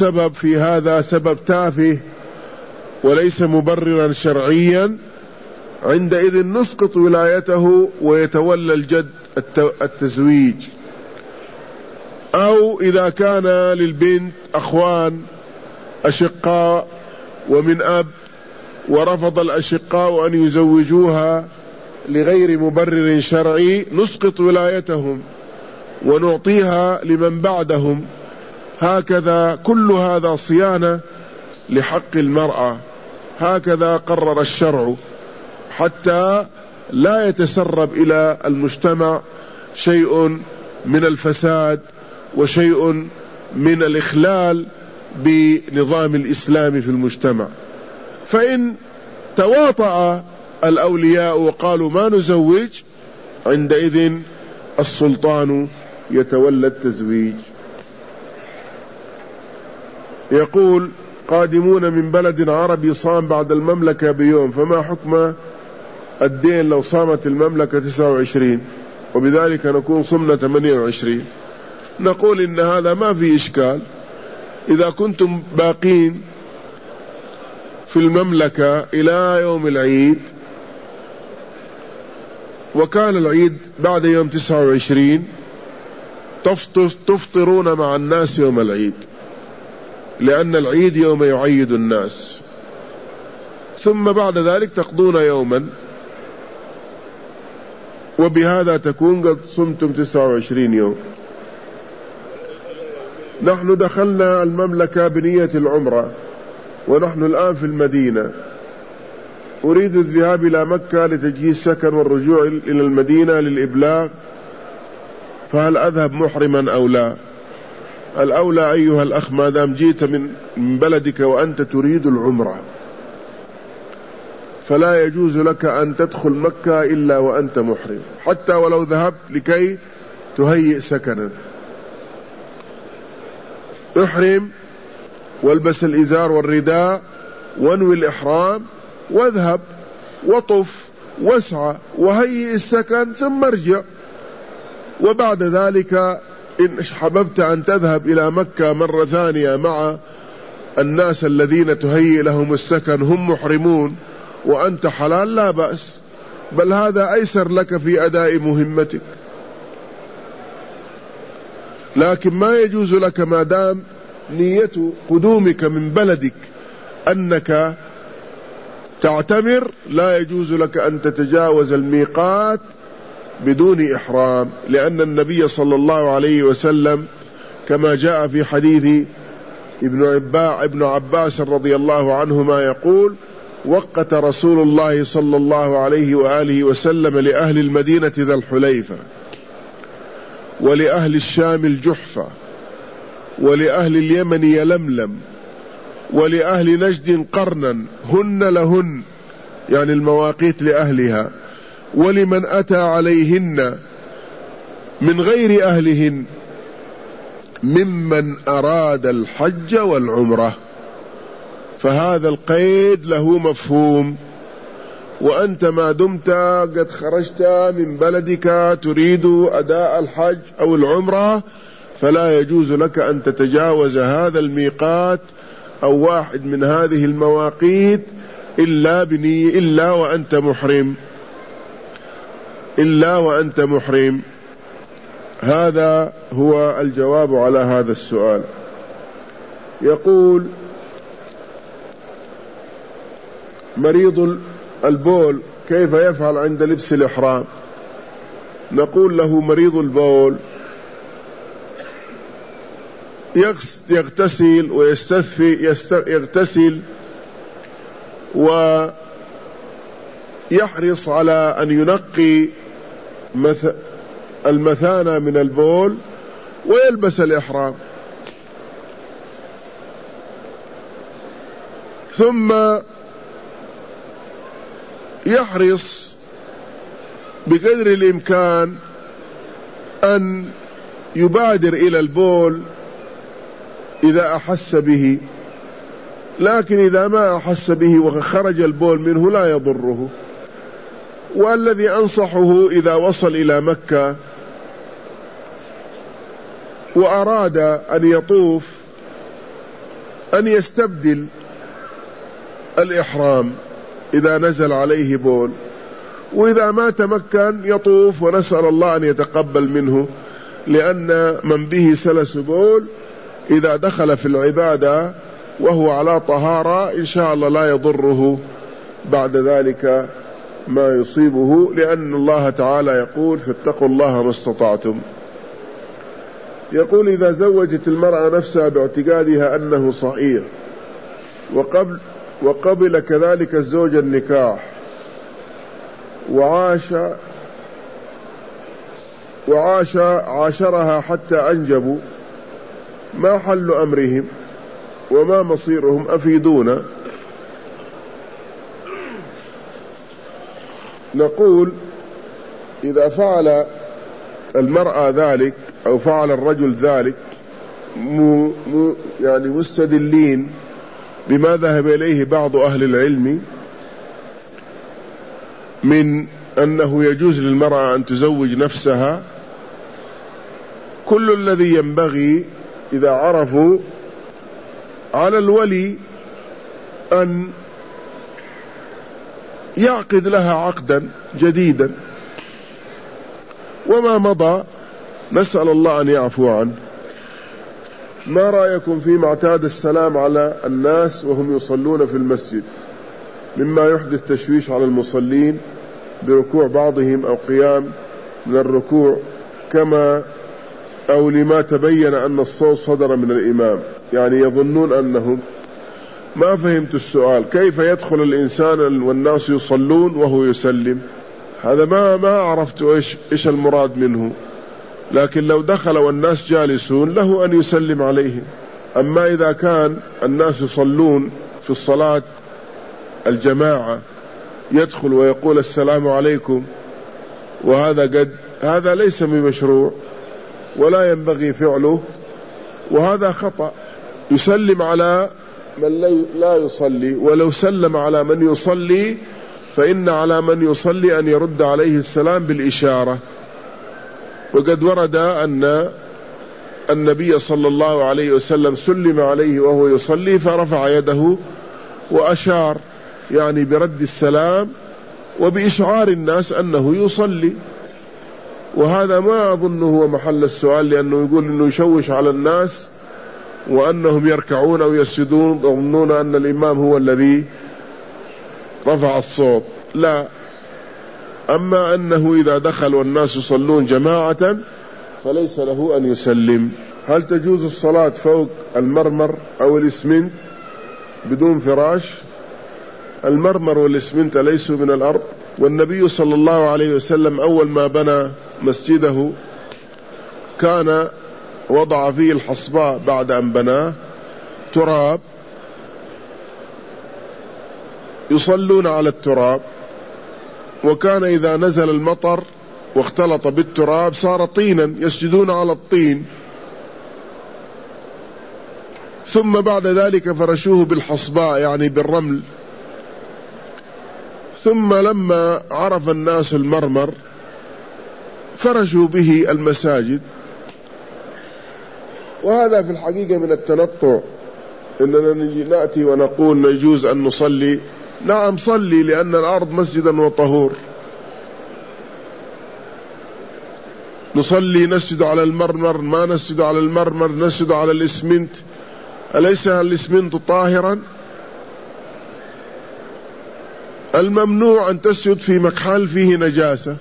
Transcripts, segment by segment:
والسبب في هذا سبب تافه وليس مبررا شرعيا، عندئذ نسقط ولايته ويتولى الجد التزويج. أو إذا كان للبنت أخوان أشقاء ومن أب ورفض الأشقاء أن يزوجوها لغير مبرر شرعي، نسقط ولايتهم ونعطيها لمن بعدهم. هكذا كل هذا صيانة لحق المرأة، هكذا قرر الشرع، حتى لا يتسرب إلى المجتمع شيء من الفساد وشيء من الإخلال بنظام الإسلام في المجتمع. فإن تواطأ الأولياء وقالوا ما نزوج، عندئذ السلطان يتولى التزويج. يقول: قادمون من بلد عربي صام بعد المملكة بيوم، فما حكم الدين لو صامت المملكة 29 وبذلك نكون صمنا 28؟ نقول إن هذا ما في إشكال. إذا كنتم باقين في المملكة إلى يوم العيد وكان العيد بعد يوم 29، تفطرون مع الناس يوم العيد، لأن العيد يوم يعيد الناس، ثم بعد ذلك تقضون يوما، وبهذا تكون قد صمتم 29 يوم. نحن دخلنا المملكة بنية العمرة ونحن الآن في المدينة، أريد الذهاب إلى مكة لتجهيز سكن والرجوع إلى المدينة للإبلاغ، فهل أذهب محرما أو لا؟ الأولى أيها الأخ، ما دام جيت من بلدك وأنت تريد العمرة، فلا يجوز لك أن تدخل مكة إلا وأنت محرم، حتى ولو ذهبت لكي تهيئ سكنا. احرم والبس الإزار والرداء وانوي الإحرام واذهب وطف واسعى وهيئ السكن ثم ارجع. وبعد ذلك إن حببت أن تذهب إلى مكة مرة ثانية مع الناس الذين تهيئ لهم السكن هم محرمون وأنت حلال، لا بأس، بل هذا أيسر لك في أداء مهمتك. لكن ما يجوز لك ما دام نية قدومك من بلدك أنك تعتمر، لا يجوز لك أن تتجاوز الميقات بدون إحرام، لأن النبي صلى الله عليه وسلم كما جاء في حديث ابن عباس رضي الله عنهما يقول: وقت رسول الله صلى الله عليه وآله وسلم لأهل المدينة ذا الحليفة، ولأهل الشام الجحفة، ولأهل اليمن يلملم، ولأهل نجد قرنا، هن لهن، يعني المواقيت لأهلها، ولمن أتى عليهن من غير أهلهن ممن أراد الحج والعمرة. فهذا القيد له مفهوم، وأنت ما دمت قد خرجت من بلدك تريد أداء الحج أو العمرة، فلا يجوز لك أن تتجاوز هذا الميقات أو واحد من هذه المواقيت إلا وأنت محرم. هذا هو الجواب على هذا السؤال. يقول: مريض البول كيف يفعل عند لبس الإحرام؟ نقول له: مريض البول يغتسل يغتسل ويحرص على أن ينقي المثانة من البول ويلبس الإحرام، ثم يحرص بقدر الإمكان أن يبادر إلى البول إذا أحس به، لكن إذا ما أحس به وخرج البول منه لا يضره. والذي أنصحه إذا وصل إلى مكة وأراد أن يطوف أن يستبدل الإحرام إذا نزل عليه بول، وإذا ما تمكن يطوف ونسأل الله أن يتقبل منه، لأن من به سلس بول إذا دخل في العبادة وهو على طهارة إن شاء الله لا يضره بعد ذلك ما يصيبه، لأن الله تعالى يقول فاتقوا الله ما استطعتم. يقول إذا زوجت المرأة نفسها باعتقادها أنه صحيح وقبل كذلك الزوج النكاح وعاشرها حتى أنجبوا، ما حل أمرهم وما مصيرهم؟ أفيدونا. نقول إذا فعل المرأة ذلك أو فعل الرجل ذلك يعني مستدلين بما ذهب إليه بعض أهل العلم من أنه يجوز للمرأة أن تزوج نفسها، كل الذي ينبغي إذا عرفوا على الولي أن يعقد لها عقدا جديدا، وما مضى نسأل الله أن يعفو عنه. ما رأيكم فيما اعتاد السلام على الناس وهم يصلون في المسجد مما يحدث تشويش على المصلين بركوع بعضهم أو قيام من الركوع أو لما تبين أن الصوت صدر من الإمام؟ يعني يظنون أنهم ما فهمت السؤال، كيف يدخل الإنسان والناس يصلون وهو يسلم؟ هذا ما عرفت إيش المراد منه، لكن لو دخل والناس جالسون له أن يسلم عليهم. أما إذا كان الناس يصلون في الصلاة الجماعة يدخل ويقول السلام عليكم، هذا ليس بمشروع ولا ينبغي فعله، وهذا خطأ. يسلم على من لا يصلي، ولو سلم على من يصلي فإن على من يصلي أن يرد عليه السلام بالإشارة. وقد ورد أن النبي صلى الله عليه وسلم سلم عليه وهو يصلي فرفع يده وأشار، يعني برد السلام وبإشعار الناس أنه يصلي. وهذا ما أظنه هو محل السؤال، لأنه يقول أنه يشوش على الناس وأنهم يركعون أو يسجدون يظنون أن الإمام هو الذي رفع الصوت، لا. أما أنه إذا دخل والناس يصلون جماعة فليس له أن يسلم. هل تجوز الصلاة فوق المرمر أو الإسمنت بدون فراش؟ المرمر والإسمنت ليسوا من الأرض، والنبي صلى الله عليه وسلم أول ما بنى مسجده كان وضع فيه الحصباء بعد أن بناه تراب، يصلون على التراب، وكان إذا نزل المطر واختلط بالتراب صار طينا يسجدون على الطين، ثم بعد ذلك فرشوه بالحصباء يعني بالرمل. ثم لما عرف الناس المرمر فرشوا به المساجد. وهذا في الحقيقة من التنطع، إننا نأتي ونقول يجوز أن نصلي. نعم صلي، لأن الأرض مسجدا وطهور، نصلي نسجد على المرمر، ما نسجد على المرمر نسجد على الإسمنت. أليس الإسمنت طاهرا؟ الممنوع أن تسجد في مكحل فيه نجاسة.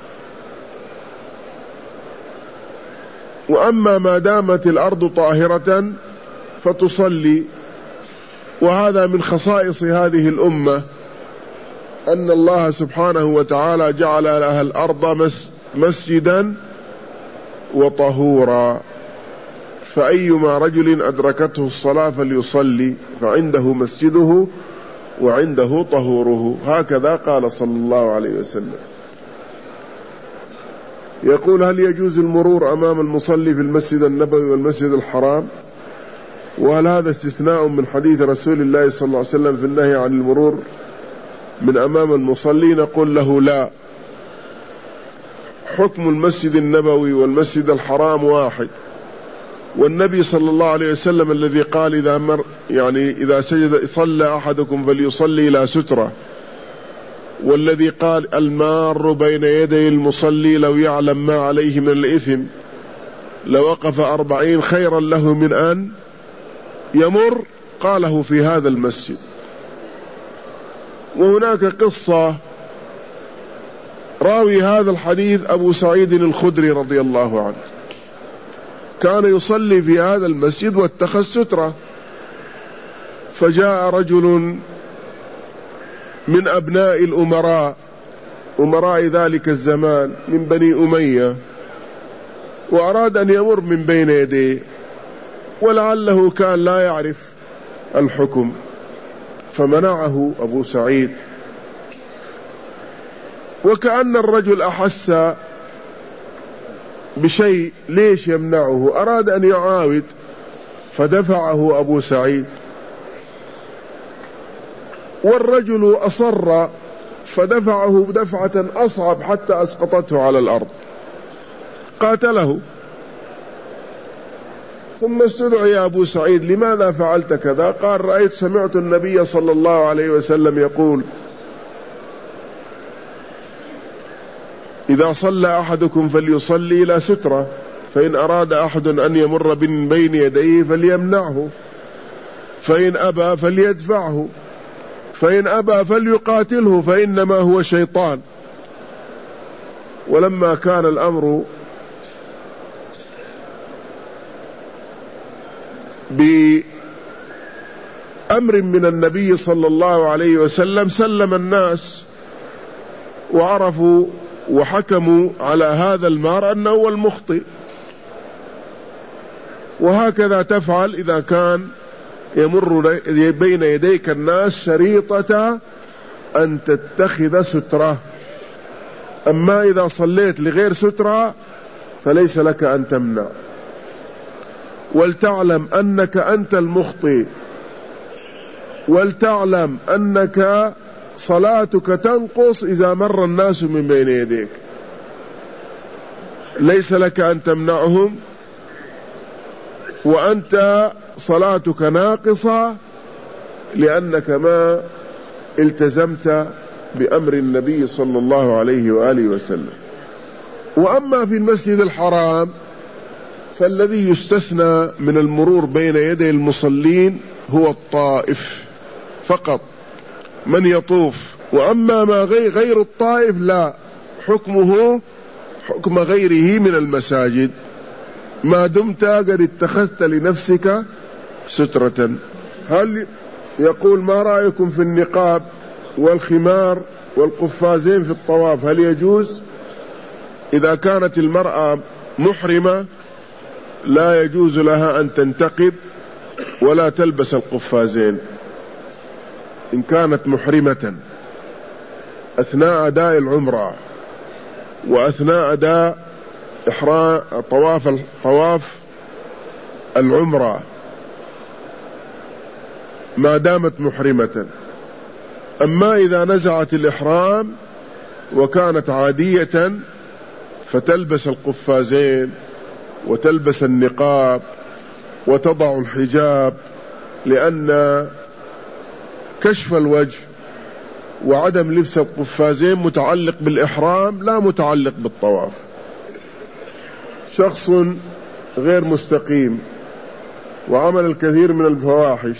وأما ما دامت الأرض طاهرة فتصلي. وهذا من خصائص هذه الأمة أن الله سبحانه وتعالى جعل لها الأرض مسجدا وطهورا، فأيما رجل أدركته الصلاة فليصلي فعنده مسجده وعنده طهوره، هكذا قال صلى الله عليه وسلم. يقول هل يجوز المرور أمام المصلي في المسجد النبوي والمسجد الحرام؟ وهل هذا استثناء من حديث رسول الله صلى الله عليه وسلم في النهي عن المرور من أمام المصلي؟ نقول له لا، حكم المسجد النبوي والمسجد الحرام واحد، والنبي صلى الله عليه وسلم الذي قال إذا سجد صلى أحدكم فليصلي إلى سترة، والذي قال المار بين يدي المصلي لو يعلم ما عليه من الإثم لوقف 40 خيرا له من أن يمر، قاله في هذا المسجد. وهناك قصة راوي هذا الحديث أبو سعيد الخدري رضي الله عنه، كان يصلي في هذا المسجد واتخذ سترة، فجاء رجل من أبناء أمراء ذلك الزمان من بني أمية، وأراد أن يمر من بين يديه، ولعله كان لا يعرف الحكم، فمنعه أبو سعيد، وكأن الرجل أحس بشيء، ليش يمنعه؟ أراد أن يعاود، فدفعه أبو سعيد، والرجل أصر فدفعه دفعة أصعب حتى أسقطته على الأرض، قاتله. ثم استدعي يا أبو سعيد لماذا فعلت كذا؟ قال سمعت النبي صلى الله عليه وسلم يقول إذا صلى أحدكم فليصلي إلى سترة، فإن أراد أحد أن يمر من بين يديه فليمنعه، فإن أبى فليدفعه، فإن أبى فليقاتله، فإنما هو شيطان. ولما كان الأمر بأمر من النبي صلى الله عليه وسلم سلم الناس وعرفوا وحكموا على هذا المار أنه هو المخطئ. وهكذا تفعل إذا كان يمر بين يديك الناس شريطة أن تتخذ سترة. أما إذا صليت لغير سترة فليس لك أن تمنع. ولتعلم أنك أنت المخطئ، ولتعلم أنك صلاتك تنقص إذا مر الناس من بين يديك، ليس لك أن تمنعهم، وأنت صلاتك ناقصة لأنك ما التزمت بأمر النبي صلى الله عليه وآله وسلم. وأما في المسجد الحرام فالذي يستثنى من المرور بين يدي المصلين هو الطائف فقط، من يطوف. وأما ما غير الطائف لا، حكمه حكم غيره من المساجد ما دمت قد اتخذت لنفسك سترة. هل يقول ما رأيكم في النقاب والخمار والقفازين في الطواف، هل يجوز؟ إذا كانت المرأة محرمة لا يجوز لها أن تنتقب ولا تلبس القفازين إن كانت محرمة أثناء أداء العمرة وأثناء أداء إحرام طواف العمرة ما دامت محرمة. أما إذا نزعت الإحرام وكانت عادية فتلبس القفازين وتلبس النقاب وتضع الحجاب، لأن كشف الوجه وعدم لبس القفازين متعلق بالإحرام لا متعلق بالطواف. شخص غير مستقيم وعمل الكثير من الفواحش،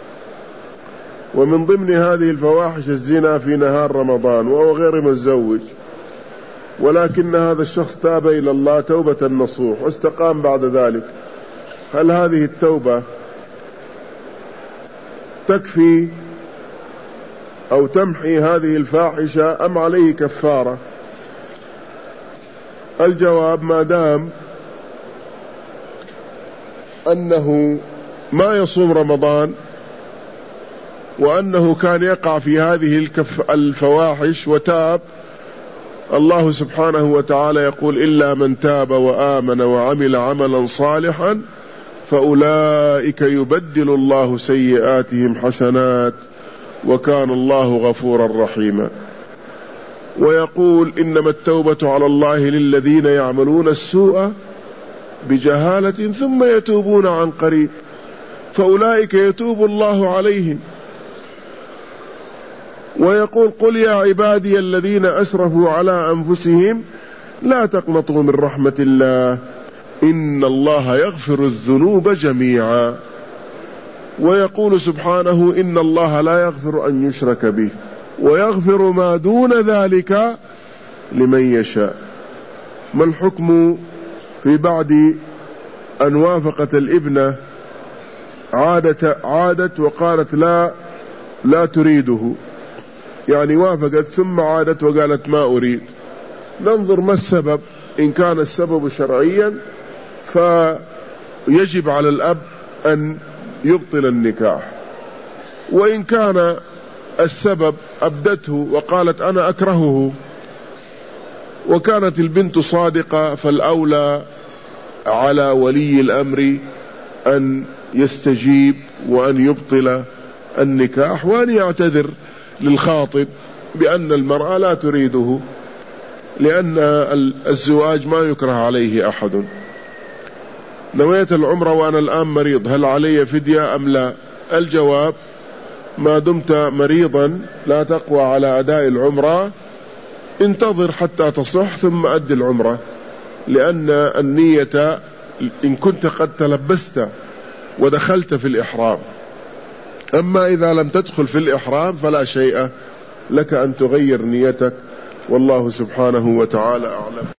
ومن ضمن هذه الفواحش الزنا في نهار رمضان وهو غير متزوج، ولكن هذا الشخص تاب إلى الله توبة نصوح واستقام بعد ذلك، هل هذه التوبة تكفي أو تمحي هذه الفاحشة أم عليه كفارة؟ الجواب ما دام أنه ما يصوم رمضان وأنه كان يقع في هذه الفواحش وتاب، الله سبحانه وتعالى يقول إلا من تاب وآمن وعمل عملا صالحا فأولئك يبدل الله سيئاتهم حسنات وكان الله غفورا رحيما. ويقول إنما التوبة على الله للذين يعملون السوء بجهالة ثم يتوبون عن قريب فأولئك يتوب الله عليهم. ويقول قل يا عبادي الذين أسرفوا على أنفسهم لا تقنطوا من رحمة الله إن الله يغفر الذنوب جميعا. ويقول سبحانه إن الله لا يغفر أن يشرك به ويغفر ما دون ذلك لمن يشاء. ما الحكم في بعد أن وافقت الابنة عادت وقالت لا تريده، يعني وافقت ثم عادت وقالت ما أريد؟ ننظر ما السبب. إن كان السبب شرعيا فيجب على الأب أن يبطل النكاح، وإن كان السبب أبدته وقالت أنا أكرهه وكانت البنت صادقة فالأولى على ولي الأمر أن يستجيب وأن يبطل النكاح وأن يعتذر للخاطب بأن المرأة لا تريده، لأن الزواج ما يكره عليه أحد. نويت العمرة وأنا الآن مريض، هل علي فدية أم لا؟ الجواب ما دمت مريضا لا تقوى على أداء العمرة، انتظر حتى تصح ثم أدي العمرة، لأن النية إن كنت قد تلبست ودخلت في الإحرام. أما إذا لم تدخل في الإحرام فلا شيء لك أن تغير نيتك، والله سبحانه وتعالى أعلم.